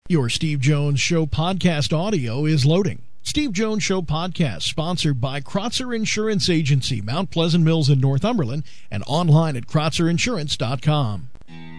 Your Steve Jones Show podcast audio is loading. Steve Jones Show podcast, sponsored by Krotzer Insurance Agency, Mount Pleasant Mills in Northumberland, and online at KrotzerInsurance.com.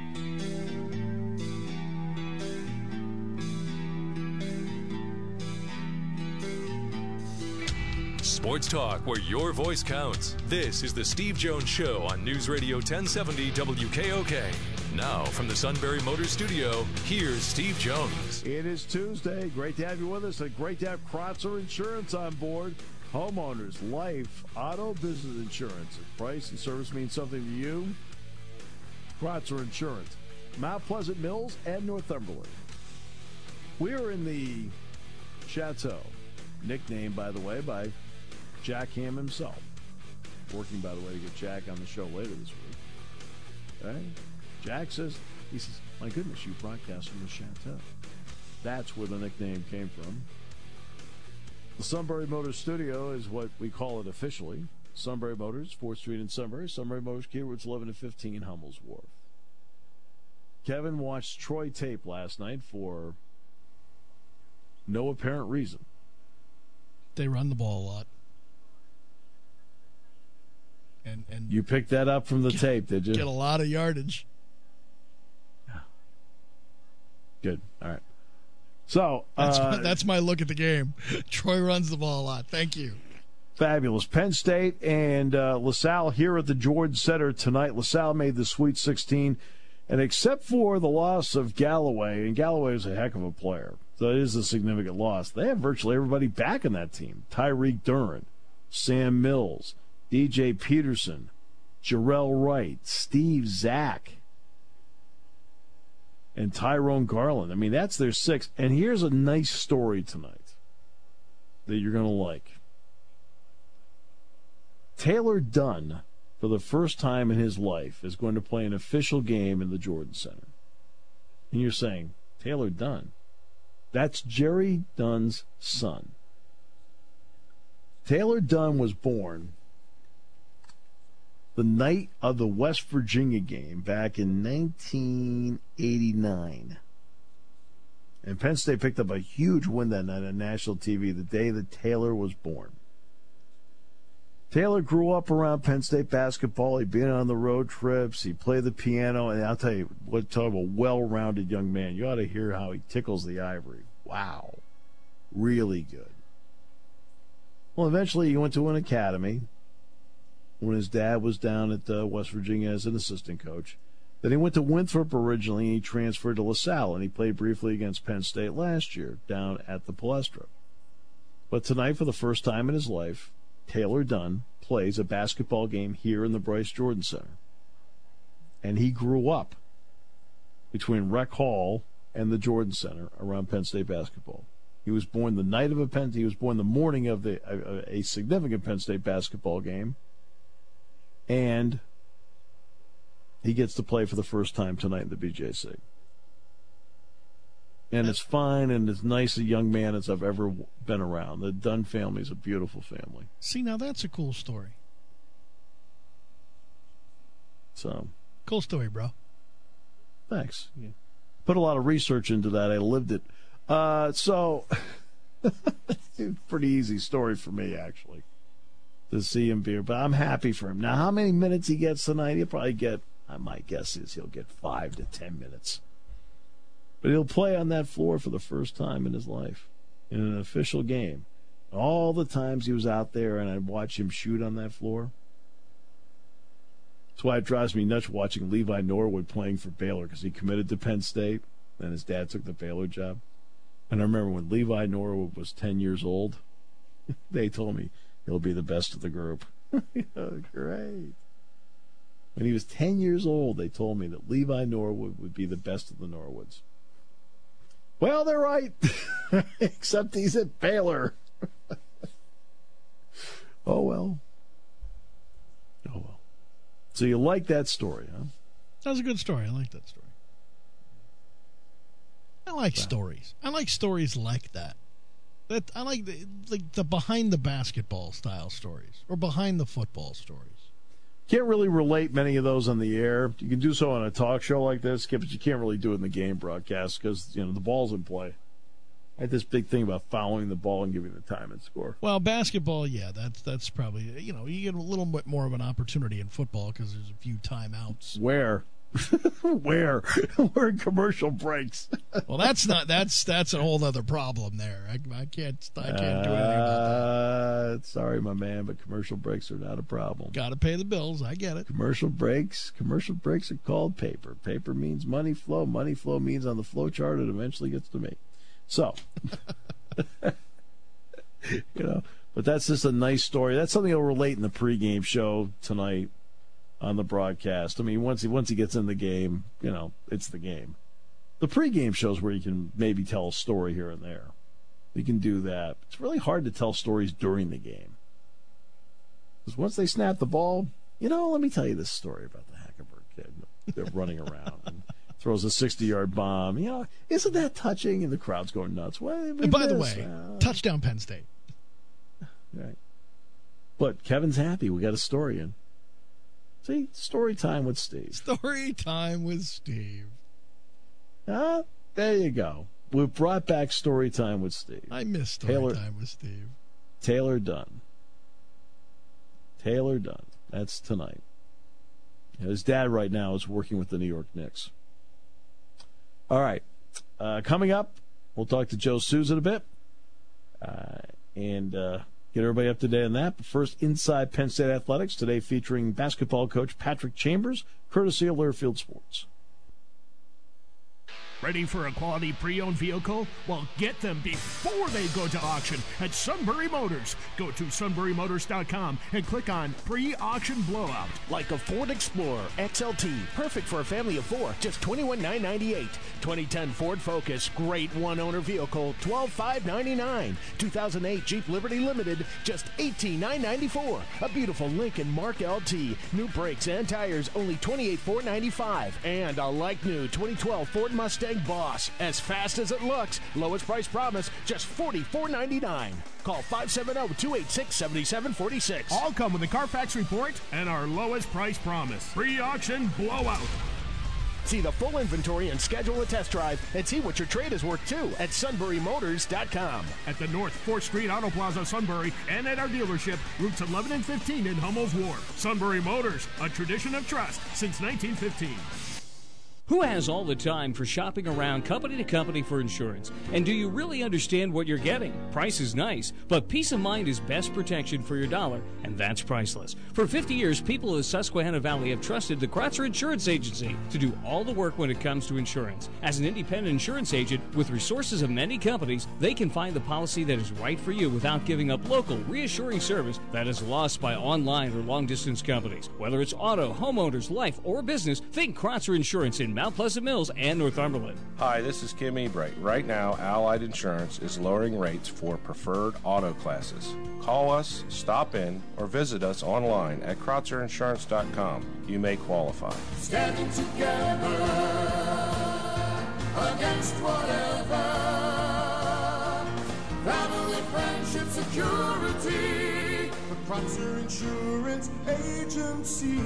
Sports talk where your voice counts. This is the Steve Jones Show on News Radio 1070 WKOK. Now, from the Sunbury Motors Studio, here's Steve Jones. It is Tuesday. Great to have you with us. And great to have Krotzer Insurance on board. Homeowners, life, auto, business insurance. If price and service means something to you, Krotzer Insurance. Mount Pleasant Mills and Northumberland. We are in the Chateau, nicknamed, by the way, by Jack Ham himself. Working, by the way, to get Jack on the show later this week. Okay? Jack says, my goodness, you broadcast from the Chateau. That's where the nickname came from. The Sunbury Motors Studio is what we call it officially. Sunbury Motors, 4th Street in Sunbury. Sunbury Motors, Keywords 11 to 15, Hummels Wharf. Kevin watched Troy tape last night for no apparent reason. They run the ball a lot. And you picked that up from the tape, did you? Get a lot of yardage. Good. All right. So that's my look at the game. Troy runs the ball a lot. Thank you. Fabulous. Penn State and LaSalle here at the Jordan Center tonight. LaSalle made the Sweet 16, and except for the loss of Galloway, and Galloway is a heck of a player, so it is a significant loss. They have virtually everybody back in that team. Tyreek Duran, Sam Mills, DJ Peterson, Jarrell Wright, Steve Zack, and Tyrone Garland. I mean, that's their six. And here's a nice story tonight that you're going to like. Taylor Dunn, for the first time in his life, is going to play an official game in the Jordan Center. And you're saying, Taylor Dunn? That's Jerry Dunn's son. Taylor Dunn was born the night of the West Virginia game back in 1989. And Penn State picked up a huge win that night on national TV the day that Taylor was born. Taylor grew up around Penn State basketball. He'd been on the road trips. He played the piano. And I'll tell you, talk about a well-rounded young man. You ought to hear how he tickles the ivory. Wow. Really good. Well, eventually he went to an academy when his dad was down at West Virginia as an assistant coach. Then he went to Winthrop originally, and he transferred to LaSalle, and he played briefly against Penn State last year down at the Palestra. But tonight, for the first time in his life, Taylor Dunn plays a basketball game here in the Bryce Jordan Center. And he grew up between Rec Hall and the Jordan Center around Penn State basketball. He was born the night of he was born the morning of a significant Penn State basketball game. And he gets to play for the first time tonight in the BJC. And it's fine and as nice a young man as I've ever been around. The Dunn family is a beautiful family. See, now that's a cool story. So, cool story, bro. Thanks. Yeah. Put a lot of research into that. I lived it. Pretty easy story for me, actually, to see him be. But I'm happy for him. Now, how many minutes he gets tonight? He'll probably get, my guess is he'll get 5 to 10 minutes. But he'll play on that floor for the first time in his life in an official game. All the times he was out there and I'd watch him shoot on that floor. That's why it drives me nuts watching Levi Norwood playing for Baylor, because he committed to Penn State and his dad took the Baylor job. And I remember when Levi Norwood was 10 years old, they told me he'll be the best of the group. Great. When he was 10 years old, they told me that Levi Norwood would be the best of the Norwoods. Well, they're right, except he's at Baylor. Oh, well. So you like that story, huh? That was a good story. I like that story. I like stories. I like stories like that. I like the behind the basketball style stories or behind the football stories. Can't really relate many of those on the air. You can do so on a talk show like this, but you can't really do it in the game broadcast because, the ball's in play. I had this big thing about fouling the ball and giving the time and score. Well, basketball, yeah, that's probably, you get a little bit more of an opportunity in football because there's a few timeouts. Where? Where? We're in commercial breaks. Well, that's a whole other problem there. I can't do anything about that. Sorry, my man, but commercial breaks are not a problem. Got to pay the bills. I get it. Commercial breaks are called paper. Paper means money flow. Money flow means on the flow chart it eventually gets to me. So, but that's just a nice story. That's something he'll relate in the pregame show tonight on the broadcast. I mean, once he gets in the game, it's the game. The pregame shows where you can maybe tell a story here and there. You can do that. It's really hard to tell stories during the game. Because once they snap the ball, let me tell you this story about the Hackenberg kid. They're running around and throws a 60-yard bomb. Isn't that touching? And the crowd's going nuts. And by the way, touchdown Penn State. Right. But Kevin's happy. We got a story in. See, story time with Steve. Story time with Steve. There you go. We've brought back story time with Steve. I miss story time with Steve. Taylor Dunn. That's tonight. His dad right now is working with the New York Knicks. All right. Coming up, we'll talk to Joe Souza in a bit and get everybody up to date on that. But first, Inside Penn State Athletics, today featuring basketball coach Patrick Chambers, courtesy of Learfield Sports. Ready for a quality pre-owned vehicle? Well, get them before they go to auction at Sunbury Motors. Go to sunburymotors.com and click on pre-auction blowout. Like a Ford Explorer XLT, perfect for a family of four, just $21,998. 2010 Ford Focus, great one-owner vehicle, $12,599. 2008 Jeep Liberty Limited, just $18,994. A beautiful Lincoln Mark LT, new brakes and tires, only $28,495. And a like-new 2012 Ford Mustang Boss, as fast as it looks, lowest price promise, just $44.99. Call 570-286-7746. All come with a Carfax report and our lowest price promise. Pre-auction blowout. See the full inventory and schedule a test drive and see what your trade is worth too at sunburymotors.com. At the North 4th Street Auto Plaza, Sunbury, and at our dealership, routes 11 and 15 in Hummel's Wharf. Sunbury Motors, a tradition of trust since 1915. Who has all the time for shopping around company to company for insurance? And do you really understand what you're getting? Price is nice, but peace of mind is best protection for your dollar, and that's priceless. For 50 years, people of the Susquehanna Valley have trusted the Kratzer Insurance Agency to do all the work when it comes to insurance. As an independent insurance agent with resources of many companies, they can find the policy that is right for you without giving up local, reassuring service that is lost by online or long-distance companies. Whether it's auto, homeowners, life, or business, think Kratzer Insurance in Mount Pleasant Mills and Northumberland. Hi, this is Kim Ebright. Right now, Allied Insurance is lowering rates for preferred auto classes. Call us, stop in, or visit us online at KratzerInsurance.com. You may qualify. Standing together against whatever. Family, friendship, security. The Kratzer Insurance Agency.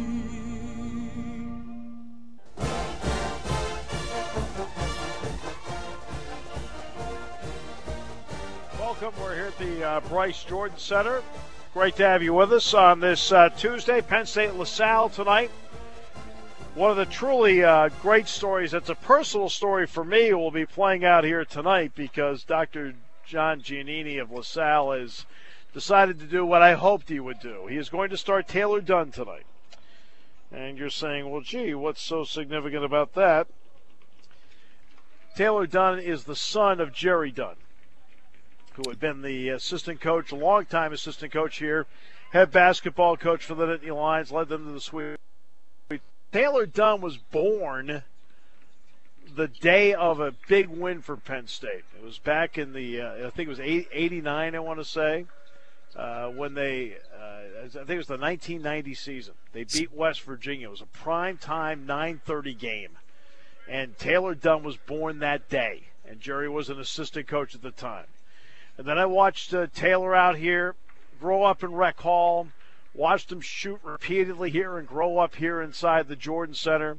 Welcome. We're here at the Bryce Jordan Center. Great to have you with us on this Tuesday. Penn State LaSalle tonight. One of the truly great stories. It's a personal story for me. Will be playing out here tonight because Dr. John Giannini of LaSalle has decided to do what I hoped he would do. He is going to start Taylor Dunn tonight. And you're saying, well, gee, what's so significant about that? Taylor Dunn is the son of Jerry Dunn, who had been the assistant coach, a long-time assistant coach here, head basketball coach for the Nittany Lions, led them to the sweep. Taylor Dunn was born the day of a big win for Penn State. It was back in the, I think it was 89, I want to say, when they, I think it was the 1990 season. They beat West Virginia. It was a prime-time 9:30 game. And Taylor Dunn was born that day, and Jerry was an assistant coach at the time. And then I watched Taylor out here grow up in Rec Hall, Watched him shoot repeatedly here and grow up here inside the Jordan Center.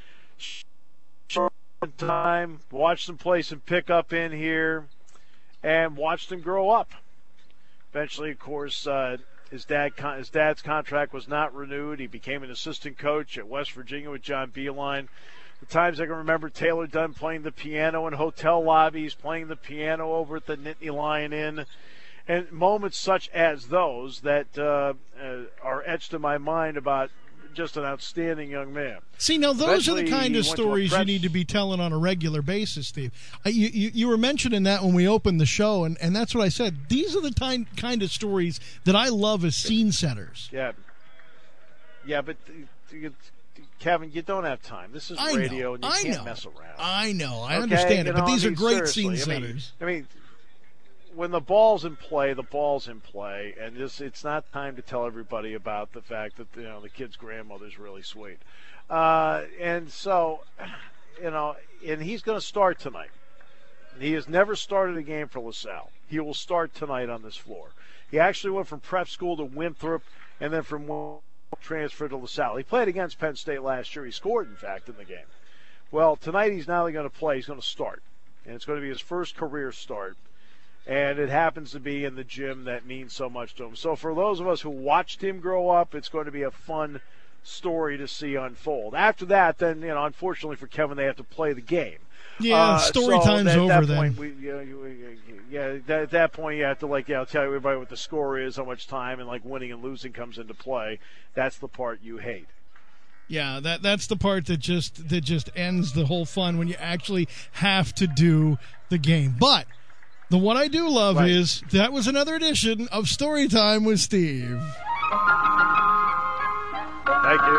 Time, watched him play some pickup in here, and watched him grow up. Eventually, of course, his dad's contract was not renewed. He became an assistant coach at West Virginia with John Beilein. The times I can remember Taylor Dunn playing the piano in hotel lobbies, playing the piano over at the Nittany Lion Inn, and moments such as those that are etched in my mind about just an outstanding young man. See, now those are the kind of stories you prep need to be telling on a regular basis, Steve. You were mentioning that when we opened the show, and that's what I said. These are the kind of stories that I love as scene setters. Yeah, but Kevin, you don't have time. This is radio, and you can't mess around. I know. I understand it, but these are great scene setters. I mean, when the ball's in play, the ball's in play, and it's not time to tell everybody about the fact that the kid's grandmother's really sweet, and so and he's going to start tonight. He has never started a game for LaSalle. He will start tonight on this floor. He actually went from prep school to Winthrop, and then from transfer to LaSalle. He played against Penn State last year. He scored, in fact, in the game. Well, tonight he's not only going to play; he's going to start, and it's going to be his first career start. And it happens to be in the gym that means so much to him. So for those of us who watched him grow up, it's going to be a fun story to see unfold. After that, then, unfortunately for Kevin, they have to play the game. Yeah, story time's over then. At that point, you have to tell everybody what the score is, how much time, and winning and losing comes into play. That's the part you hate. Yeah, that's the part that just ends the whole fun when you actually have to do the game. But what I do love is that was another edition of Storytime with Steve. Thank you.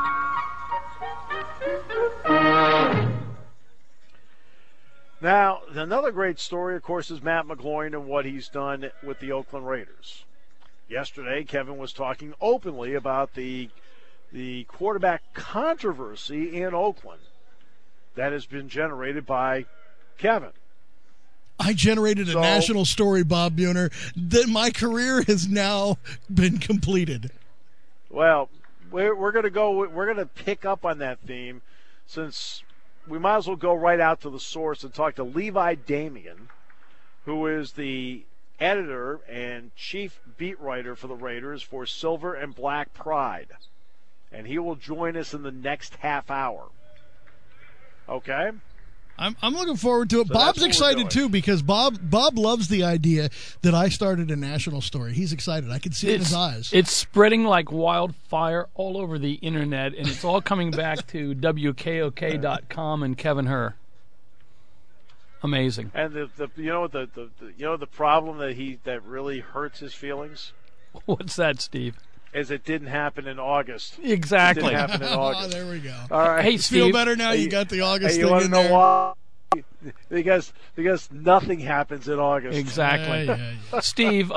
Now, another great story, of course, is Matt McGloin and what he's done with the Oakland Raiders. Yesterday, Kevin was talking openly about the quarterback controversy in Oakland that has been generated by Kevin. I generated a national story, Bob Buhner, that my career has now been completed. Well, we're going to pick up on that theme, since we might as well go right out to the source and talk to Levi Damien, who is the editor and chief beat writer for the Raiders for Silver and Black Pride. And he will join us in the next half hour. Okay? I'm looking forward to it. So Bob's excited too, because Bob loves the idea that I started a national story. He's excited. I can see it in his eyes. It's spreading like wildfire all over the internet, and it's all coming back to WKOK.com and Kevin Herr. Amazing. And the problem that really hurts his feelings? What's that, Steve? Is it didn't happen in August. Exactly. It didn't happen in August. There we go. All right. Hey, Steve. Feel better now you got the August thing in there. You want to know why? Because nothing happens in August. Exactly. Yeah. Steve,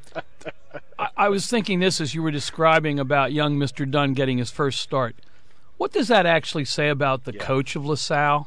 I was thinking this as you were describing about young Mr. Dunn getting his first start. What does that actually say about the coach of LaSalle?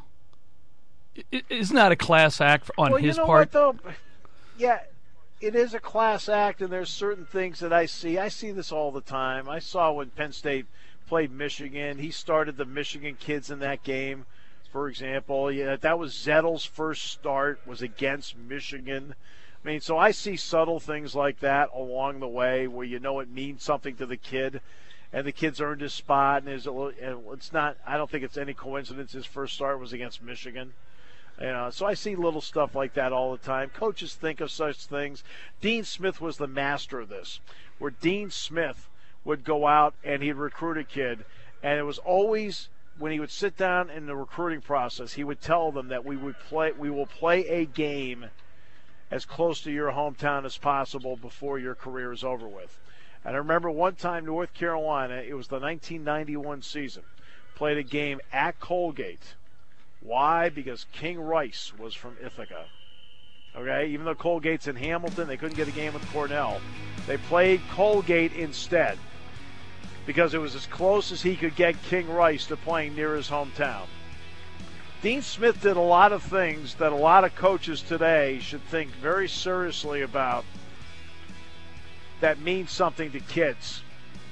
Isn't that a class act on his part? What, though? Yeah. It is a class act, and there's certain things that I see. I see this all the time. I saw when Penn State played Michigan. He started the Michigan kids in that game, for example. Yeah, that was Zettel's first start, was against Michigan. I mean, so I see subtle things like that along the way where it means something to the kid, and the kid's earned his spot. And it's not. I don't think it's any coincidence his first start was against Michigan. So I see little stuff like that all the time. Coaches think of such things. Dean Smith was the master of this, where Dean Smith would go out and he'd recruit a kid, and it was always when he would sit down in the recruiting process, he would tell them that we will play a game as close to your hometown as possible before your career is over with. And I remember one time North Carolina, it was the 1991 season, played a game at Colgate. Why? Because King Rice was from Ithaca. Okay, even though Colgate's in Hamilton, they couldn't get a game with Cornell. They played Colgate instead because it was as close as he could get King Rice to playing near his hometown. Dean Smith did a lot of things that a lot of coaches today should think very seriously about that means something to kids.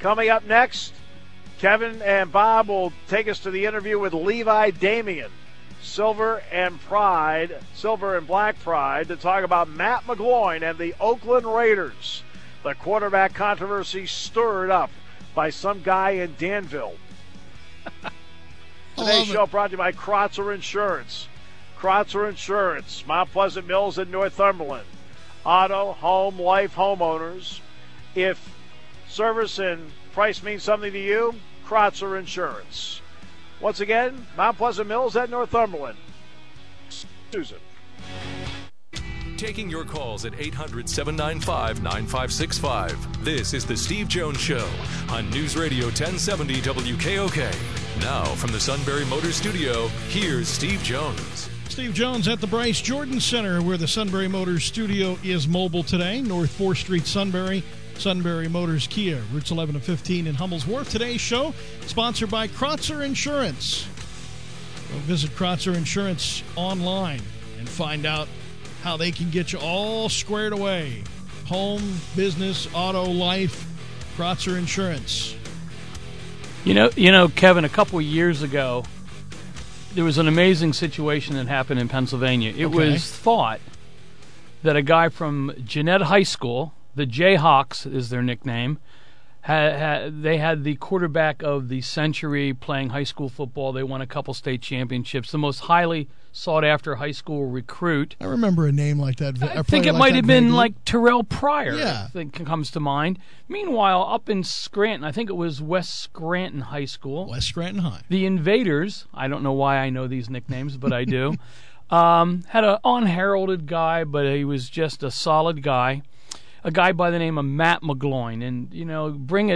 Coming up next, Kevin and Bob will take us to the interview with Levi Damien, Silver and Black Pride, to talk about Matt McGloin and the Oakland Raiders. The quarterback controversy stirred up by some guy in Danville. Today's show brought to you by Krotzer Insurance. Krotzer Insurance, Mount Pleasant Mills in Northumberland. Auto, home, life, homeowners. If service and price means something to you, Krotzer Insurance. Once again, Mount Pleasant Mills at Northumberland. Susan. Taking your calls at 800-795-9565. This is the Steve Jones Show on News Radio 1070 WKOK. Now, from the Sunbury Motors Studio, here's Steve Jones. Steve Jones at the Bryce Jordan Center, where the Sunbury Motors Studio is mobile today. North 4th Street, Sunbury. Sunbury Motors Kia, routes 11 to 15 in Hummel's Wharf. Today's show sponsored by Krotzer Insurance. Go visit Krotzer Insurance online and find out how they can get you all squared away. Home, business, auto, life, Krotzer Insurance. You know, Kevin, a couple of years ago, there was an amazing situation that happened in Pennsylvania. It was thought that a guy from Jeanette High School, the Jayhawks is their nickname, they had the quarterback of the century playing high school football. They won a couple state championships. The most highly sought-after high school recruit. I remember a name like that. I think it might have been like Terrell Pryor. Yeah. I think comes to mind. Meanwhile, up in Scranton, I think it was West Scranton High School. West Scranton High. The Invaders, I don't know why I know these nicknames, but I do, had an unheralded guy, but he was just a solid guy. A guy by the name of Matt McGloin, and bring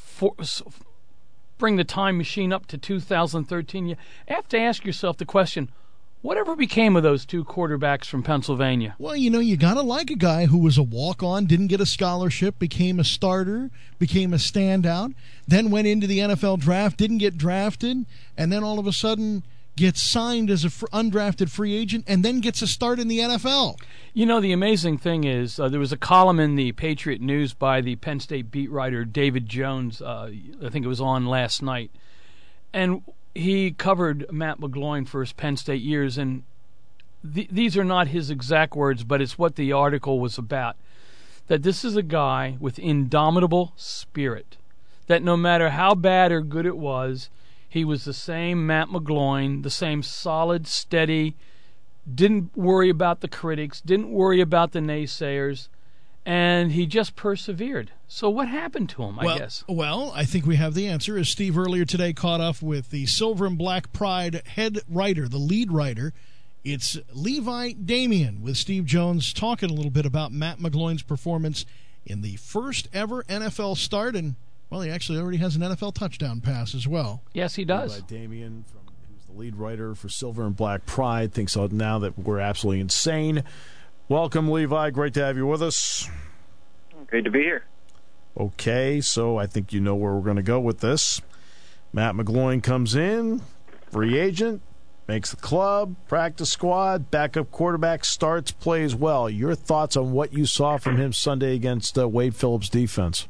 the time machine up to 2013. You have to ask yourself the question: whatever became of those two quarterbacks from Pennsylvania? Well, you got to like a guy who was a walk-on, didn't get a scholarship, became a starter, became a standout, then went into the NFL draft, didn't get drafted, and then all of a sudden gets signed as an undrafted free agent and then gets a start in the NFL. The amazing thing is there was a column in the Patriot News by the Penn State beat writer David Jones. I think it was on last night. And he covered Matt McGloin for his Penn State years. And these are not his exact words, but it's what the article was about. That this is a guy with indomitable spirit. That no matter how bad or good it was, he was the same Matt McGloin, the same solid, steady, didn't worry about the critics, didn't worry about the naysayers, and he just persevered. So what happened to him, I guess? Well, I think we have the answer. As Steve earlier today caught up with the Silver and Black Pride head writer, the lead writer, it's Levi Damien with Steve Jones talking a little bit about Matt McGloin's performance in the first ever NFL start, and well, he actually already has an NFL touchdown pass as well. Yes, he does. Levi Damien, who's the lead writer for Silver and Black Pride, thinks now that we're absolutely insane. Welcome, Levi. Great to have you with us. Great to be here. Okay, so I think you know where we're going to go with this. Matt McGloin comes in, free agent, makes the club, practice squad, backup quarterback, starts, plays well. Your thoughts on what you saw from him Sunday against Wade Phillips' defense?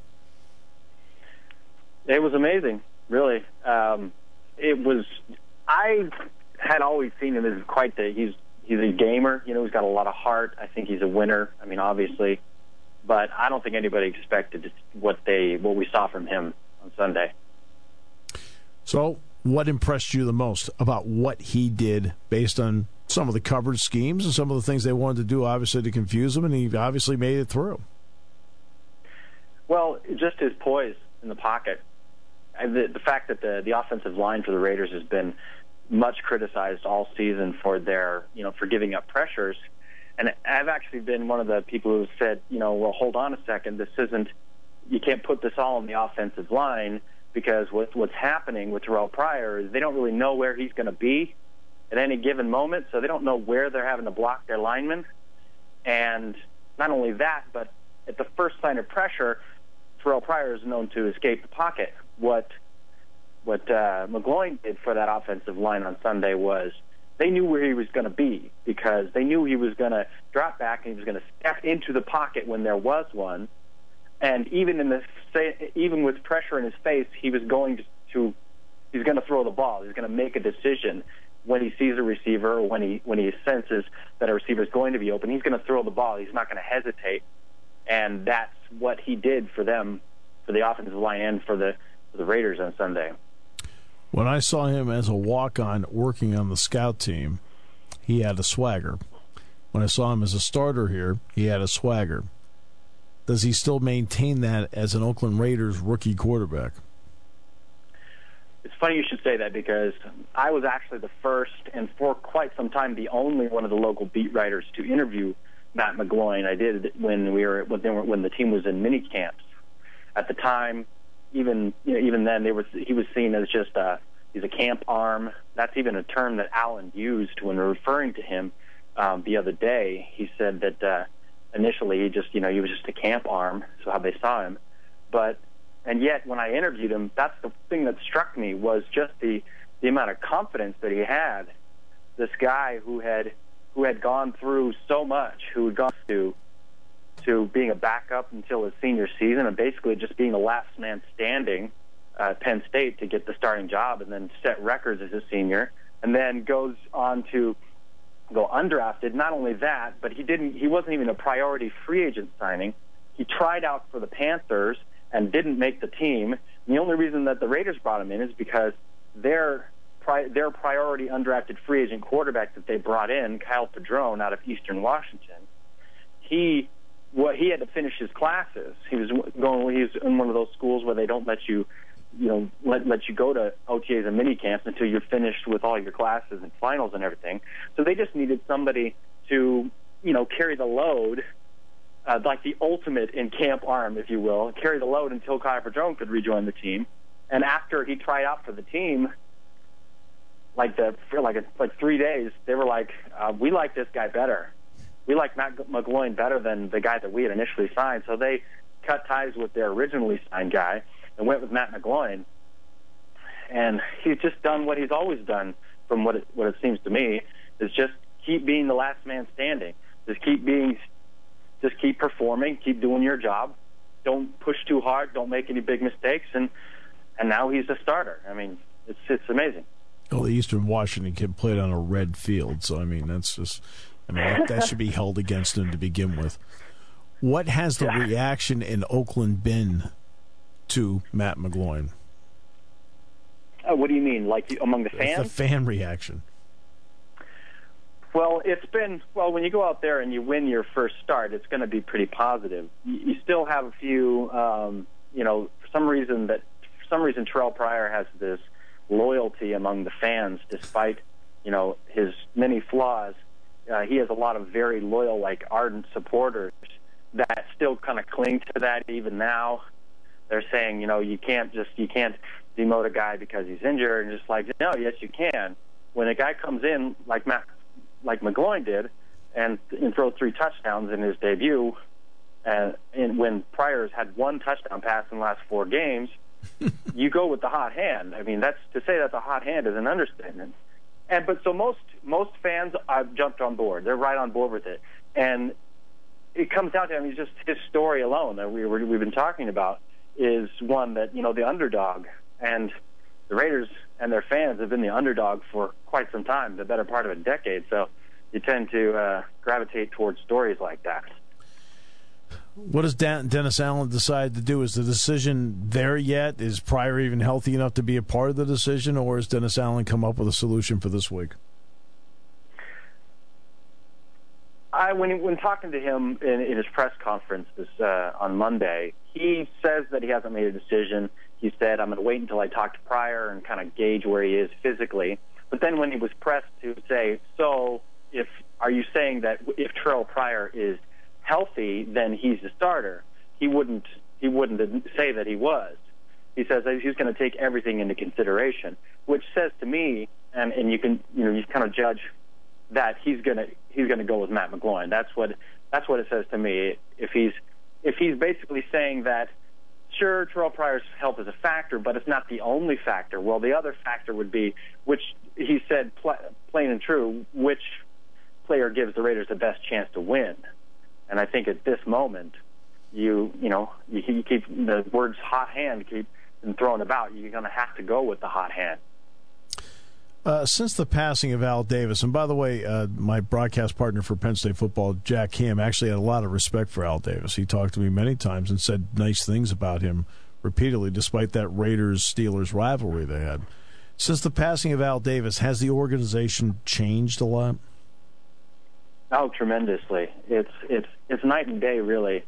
It was amazing, really. It was. I had always seen him as quite he's a gamer. He's got a lot of heart. I think he's a winner. I mean, obviously, but I don't think anybody expected what we saw from him on Sunday. So, what impressed you the most about what he did, based on some of the coverage schemes and some of the things they wanted to do, obviously to confuse him, and he obviously made it through? Well, just his poise in the pocket. The fact that the offensive line for the Raiders has been much criticized all season for their, for giving up pressures. And I've actually been one of the people who said, well, hold on a second. You can't put this all on the offensive line, because what's happening with Terrell Pryor is they don't really know where he's going to be at any given moment. So they don't know where they're having to block their linemen. And not only that, but at the first sign of pressure, Terrell Pryor is known to escape the pocket. What McGloin did for that offensive line on Sunday was they knew where he was going to be, because they knew he was going to drop back and he was going to step into the pocket when there was one, And even with pressure in his face, he's going to throw the ball. He's going to make a decision when he sees a receiver or when he senses that a receiver is going to be open. He's going to throw the ball. He's not going to hesitate. And that's what he did for them, for the offensive line and for the Raiders on Sunday. When I saw him as a walk-on working on the scout team, he had a swagger. When I saw him as a starter here, he had a swagger. Does he still maintain that as an Oakland Raiders rookie quarterback? It's funny you should say that, because I was actually the first, and for quite some time, the only one of the local beat writers to interview Matt McGloin. I did when the team was in mini camps. At the time, even then, he was seen as just he's a camp arm. That's even a term that Allen used when referring to him the other day. He said that initially he was just a camp arm, so how they saw him. And yet, when I interviewed him, that's the thing that struck me, was just the amount of confidence that he had. This guy who had gone through so much, who had gone to being a backup until his senior season, and basically just being the last man standing at Penn State to get the starting job, and then set records as a senior, and then goes on to go undrafted. Not only that, but he wasn't even a priority free agent signing. He tried out for the Panthers and didn't make the team. And the only reason that the Raiders brought him in is because their priority undrafted free agent quarterback that they brought in, Kyle Padron out of Eastern Washington, he had to finish his classes. He was in one of those schools where they don't let you let you go to OTAs and mini camps until you're finished with all your classes and finals and everything. So they just needed somebody to carry the load, like the ultimate in camp arm, if you will, carry the load until Kyle Padron could rejoin the team. And after he tried out for the team, for 3 days, they were like, we like this guy better. We like Matt McGloin better than the guy that we had initially signed. So they cut ties with their originally signed guy and went with Matt McGloin. And he's just done what he's always done, from what it seems to me, is just keep being the last man standing. Just keep performing, keep doing your job. Don't push too hard, don't make any big mistakes, and now he's a starter. I mean, it's amazing. Well, the Eastern Washington kid played on a red field, so that should be held against him to begin with. What has the reaction in Oakland been to Matt McGloin? What do you mean, like among the fans? The fan reaction. Well, when you go out there and you win your first start, it's going to be pretty positive. You still have a few, for some reason Terrell Pryor has this loyalty among the fans, despite, his many flaws. He has a lot of very loyal, ardent supporters that still kind of cling to that even now. They're saying, you can't demote a guy because he's injured, and just no, yes, you can. When a guy comes in like McGloin did, and throw 3 touchdowns in his debut, and when Pryor's had 1 touchdown pass in the last 4 games, you go with the hot hand. I mean, to say that's a hot hand is an understatement. So most fans have jumped on board. They're right on board with it, and it comes down to just his story alone that we've been talking about is one that the underdog, and the Raiders and their fans have been the underdog for quite some time, the better part of a decade. So you tend to gravitate towards stories like that. What does Dennis Allen decide to do? Is the decision there yet? Is Pryor even healthy enough to be a part of the decision, or has Dennis Allen come up with a solution for this week? When talking to him in his press conference on Monday, he says that he hasn't made a decision. He said, I'm going to wait until I talk to Pryor and kind of gauge where he is physically. But then when he was pressed to say, are you saying that if Terrell Pryor is healthy, then he's the starter? He wouldn't say that he was. He says that he's going to take everything into consideration, which says to me, and you can you kind of judge that he's going to go with Matt McGloin. That's what it says to me. If he's basically saying that, sure, Terrell Pryor's health is a factor, but it's not the only factor. Well, the other factor would be, which he said plain and true, which player gives the Raiders the best chance to win. And I think at this moment, you keep the words hot hand keep thrown about, you're going to have to go with the hot hand. Since the passing of Al Davis, and by the way, my broadcast partner for Penn State football, Jack Ham, actually had a lot of respect for Al Davis. He talked to me many times and said nice things about him repeatedly, despite that Raiders-Steelers rivalry they had. Since the passing of Al Davis, has the organization changed a lot? Oh, tremendously. It's night and day, really.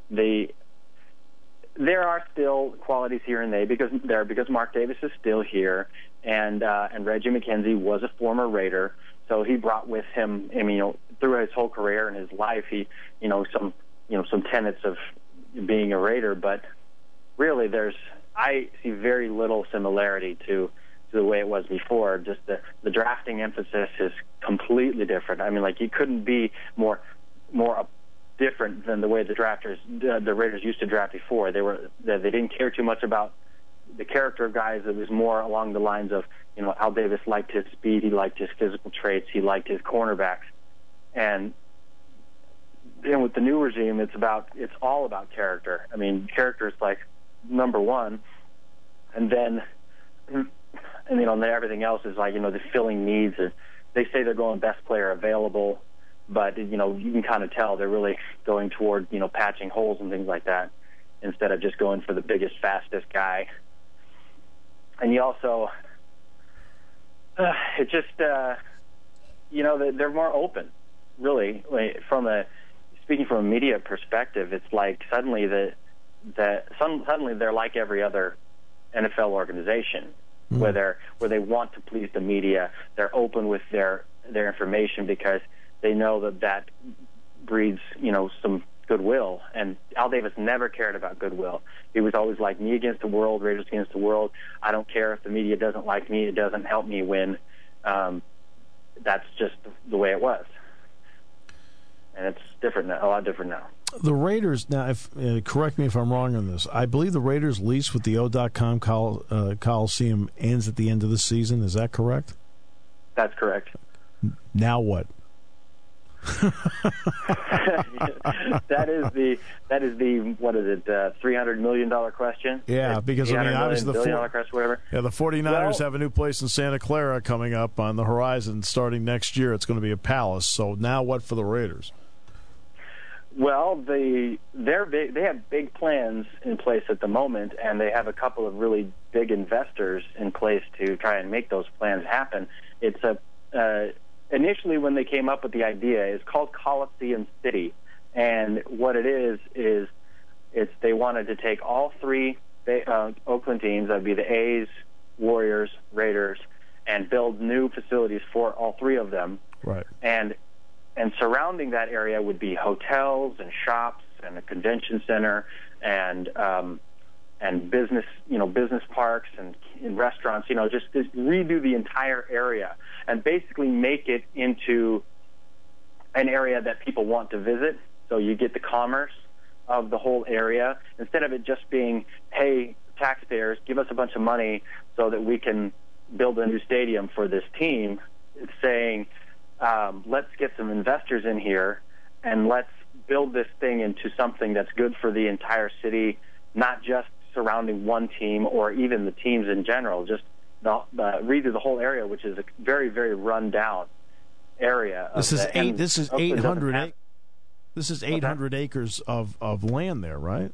There are still qualities here and there because Mark Davis is still here, and Reggie McKenzie was a former Raider, so he brought with him, through his whole career and his life, some tenets of being a Raider. But really, I see very little similarity to the way it was before. Just the drafting emphasis is completely different. You couldn't be more different than the way the Raiders used to draft before. They didn't care too much about the character of guys. It was more along the lines of, Al Davis liked his speed, he liked his physical traits, he liked his cornerbacks. And with the new regime, it's all about character. Character is like number one, and then everything else is like, the filling needs. They say they're going best player available, but you can kind of tell they're really going toward patching holes and things like that instead of just going for the biggest, fastest guy. And you also, they're more open, really. Speaking from a media perspective, it's like suddenly suddenly they're like every other NFL organization, where they want to please the media. They're open with their information because they know that breeds, some goodwill. And Al Davis never cared about goodwill. He was always like, me against the world, Raiders against the world. I don't care if the media doesn't like me. It doesn't help me win. That's just the way it was. And it's different now, a lot different now. The Raiders, now, correct me if I'm wrong on this, I believe the Raiders' lease with the O.com Coliseum ends at the end of the season. Is that correct? That's correct. Now what? that is the what is it, $300 million question? Yeah, because obviously the the 49ers have a new place in Santa Clara coming up on the horizon. Starting next year, it's going to be a palace. So now what for the Raiders? Well, they have big plans in place at the moment, and they have a couple of really big investors in place to try and make those plans happen. It's initially when they came up with the idea, it's called Coliseum City, and what it is they wanted to take all three Oakland teams, that'd be the A's, Warriors, Raiders, and build new facilities for all three of them. Right. And surrounding that area would be hotels and shops and a convention center and business parks and restaurants. Just redo the entire area and basically make it into an area that people want to visit. So you get the commerce of the whole area instead of it just being, hey, taxpayers, give us a bunch of money so that we can build a new stadium for this team. It's saying, let's get some investors in here and let's build this thing into something that's good for the entire city, not just surrounding one team or even the teams in general. Just redo the whole area, which is a very, very run-down area. This is 800 acres of land there, right?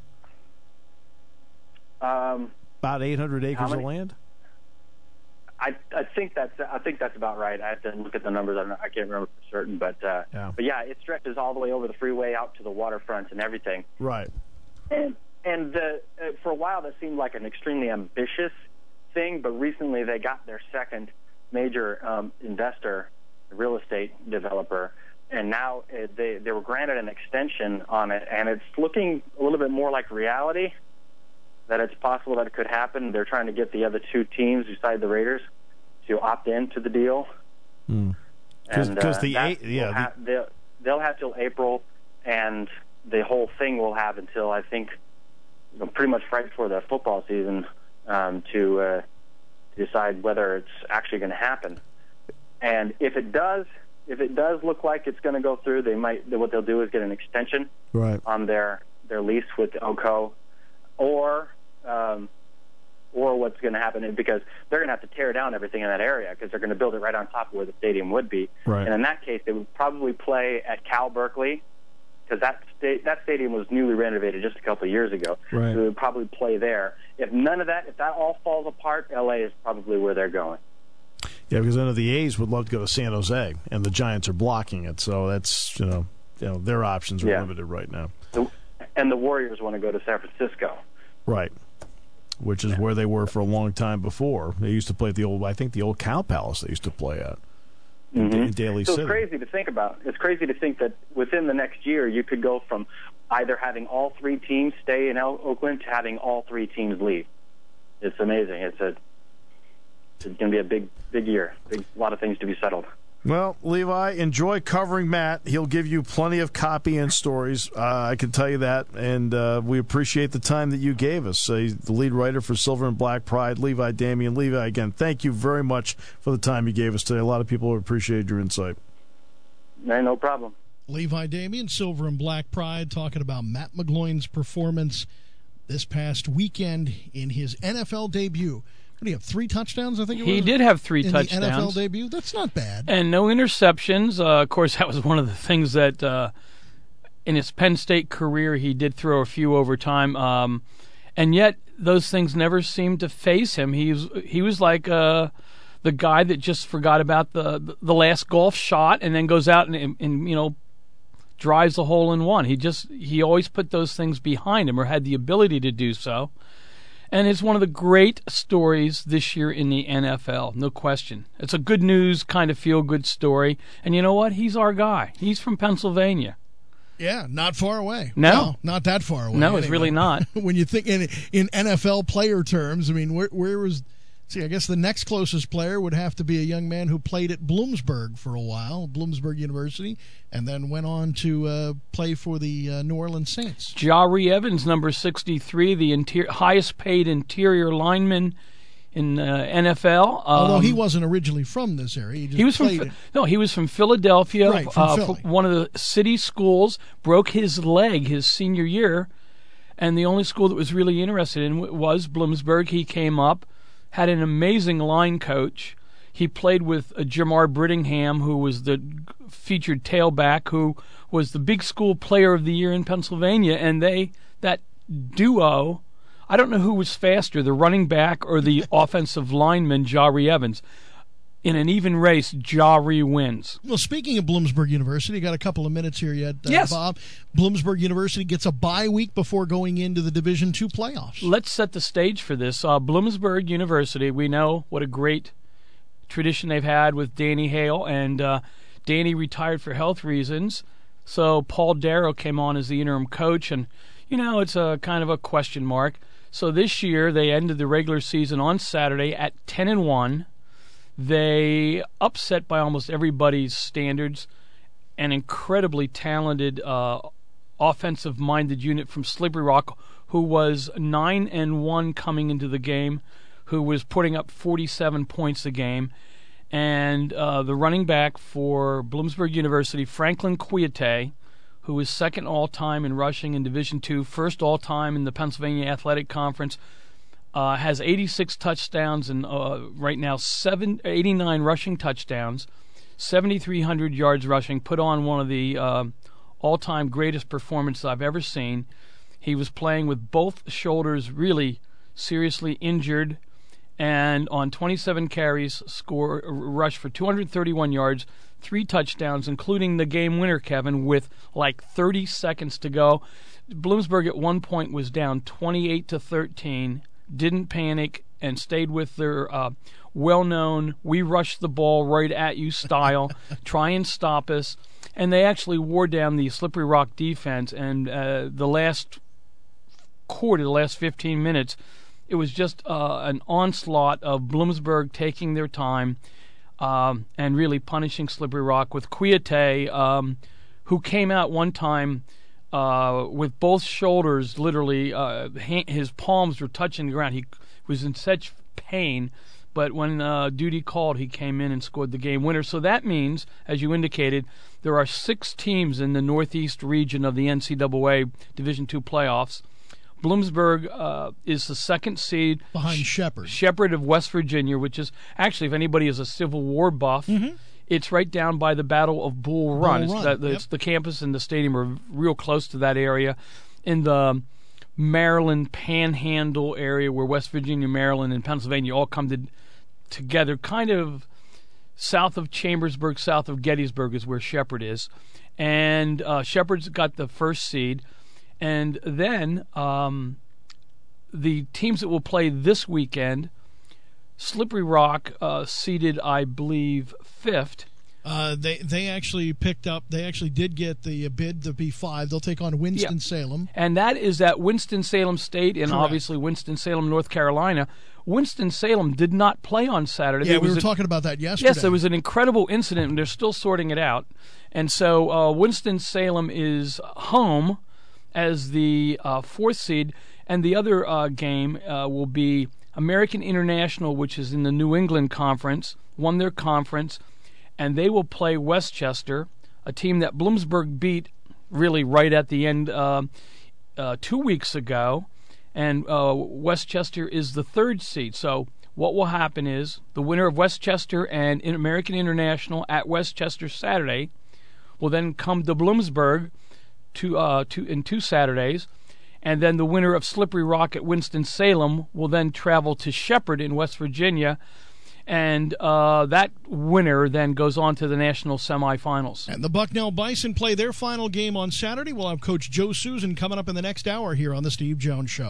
About 800 acres of land. I think that's about right. I have to look at the numbers. I can't remember for certain, but yeah, it stretches all the way over the freeway out to the waterfront and everything. Right. And for a while that seemed like an extremely ambitious thing, but recently they got their second major investor, real estate developer, and now they were granted an extension on it, and it's looking a little bit more like reality. That it's possible that it could happen. They're trying to get the other two teams beside the Raiders to opt into the deal. Because they'll have till April, and the whole thing will have until I think pretty much right before the football season to decide whether it's actually going to happen. And if it does look like it's going to go through, what they'll do is get an extension right on their their lease with Oko, or what's going to happen, because they're going to have to tear down everything in that area because they're going to build it right on top of where the stadium would be. Right. And in that case, they would probably play at Cal Berkeley, because that stadium was newly renovated just a couple of years ago. Right. So they would probably play there. If that all falls apart, LA is probably where they're going. Yeah, because I know the A's would love to go to San Jose, and the Giants are blocking it. So that's their options are limited right now. And the Warriors want to go to San Francisco. Right. Which is where they were for a long time before. They used to play at the old Cow Palace they used to play at in Daly City. So it's crazy to think about. It's crazy to think that within the next year you could go from either having all three teams stay in Oakland to having all three teams leave. It's amazing. It's going to be a big year. A lot of things to be settled. Well, Levi, enjoy covering Matt. He'll give you plenty of copy and stories. I can tell you that, and we appreciate the time that you gave us. He's the lead writer for Silver and Black Pride, Levi Damien. Levi, again, thank you very much for the time you gave us today. A lot of people appreciate your insight. No problem. Levi Damien, Silver and Black Pride, talking about Matt McGloin's performance this past weekend in his NFL debut. What do you have, 3 touchdowns, I think it was? He did have 3 in touchdowns. The NFL debut? That's not bad. And no interceptions. Of course, that was one of the things that in his Penn State career he did throw a few over time. And yet those things never seemed to faze him. He was like the guy that just forgot about the last golf shot and then goes out and drives a hole in one. He always put those things behind him, or had the ability to do so. And it's one of the great stories this year in the NFL, no question. It's a good news, kind of feel-good story. And you know what? He's our guy. He's from Pennsylvania. Yeah, not far away. No, not that far away. No, anyway. It's really not. When you think in NFL player terms, I mean, where was... See, I guess the next closest player would have to be a young man who played at Bloomsburg for a while, Bloomsburg University, and then went on to play for the New Orleans Saints. Jahri Evans, number 63, the highest-paid interior lineman in NFL. Although he wasn't originally from this area. He was from Philadelphia, right, from Philly. One of the city schools. Broke his leg his senior year, and the only school that was really interested in was Bloomsburg. He came up. Had an amazing line coach. He played with Jamar Brittingham, who was the featured tailback, who was the big school player of the year in Pennsylvania. And that duo, I don't know who was faster, the running back or the offensive lineman, Jahri Evans. In an even race, Jahri wins. Well, speaking of Bloomsburg University, got a couple of minutes here yet, yes. Bob. Bloomsburg University gets a bye week before going into the Division II playoffs. Let's set the stage for this. Bloomsburg University, we know what a great tradition they've had with Danny Hale, and Danny retired for health reasons, so Paul Darrow came on as the interim coach, and, it's a kind of a question mark. So this year, they ended the regular season on Saturday at 10-1. They upset, by almost everybody's standards, an incredibly talented offensive-minded unit from Slippery Rock, who was 9-1 coming into the game, who was putting up 47 points a game. And the running back for Bloomsburg University, Franklin Kouyaté, who is second all-time in rushing in Division II, first all-time in the Pennsylvania Athletic Conference, has 86 touchdowns and right now 89 rushing touchdowns, 7,300 yards rushing, put on one of the all-time greatest performances I've ever seen. He was playing with both shoulders really seriously injured, and on 27 carries, rushed for 231 yards, 3 touchdowns, including the game winner, Kevin, with like 30 seconds to go. Bloomsburg at one point was down 28-13. Didn't panic and stayed with their well-known "we rush the ball right at you" style, try and stop us. And they actually wore down the Slippery Rock defense. And the last quarter, the last 15 minutes, it was just an onslaught of Bloomsburg taking their time and really punishing Slippery Rock with Kouyaté, who came out one time with both shoulders, literally, his palms were touching the ground. He was in such pain, but when duty called, he came in and scored the game winner. So that means, as you indicated, there are 6 teams in the Northeast region of the NCAA Division II playoffs. Bloomsburg is the 2nd seed. Behind Shepherd. Shepherd of West Virginia, which is actually, if anybody is a Civil War buff, it's right down by the Battle of Bull Run. It's the campus and the stadium are real close to that area. In the Maryland Panhandle area where West Virginia, Maryland, and Pennsylvania all come together, kind of south of Chambersburg, south of Gettysburg is where Shepherd is. And Shepherd's got the 1st seed. And then the teams that will play this weekend, Slippery Rock seeded, I believe, 5th. They actually picked up. They actually did get the bid to be 5. They'll take on Winston-Salem, and that is at Winston-Salem State, and Correct. Obviously Winston-Salem, North Carolina. Winston-Salem did not play on Saturday. Yeah, we were talking about that yesterday. Yes, there was an incredible incident, and they're still sorting it out. And so Winston-Salem is home as the 4th seed, and the other game will be American International, which is in the New England Conference, won their conference, and they will play Westchester, a team that Bloomsburg beat really right at the end 2 weeks ago, and Westchester is the 3rd seed. So what will happen is the winner of Westchester and American International at Westchester Saturday will then come to Bloomsburg in 2 Saturdays, and then the winner of Slippery Rock at Winston-Salem will then travel to Shepherd in West Virginia, and that winner then goes on to the national semifinals. And the Bucknell Bison play their final game on Saturday. We'll have Coach Joe Susan coming up in the next hour here on the Steve Jones Show.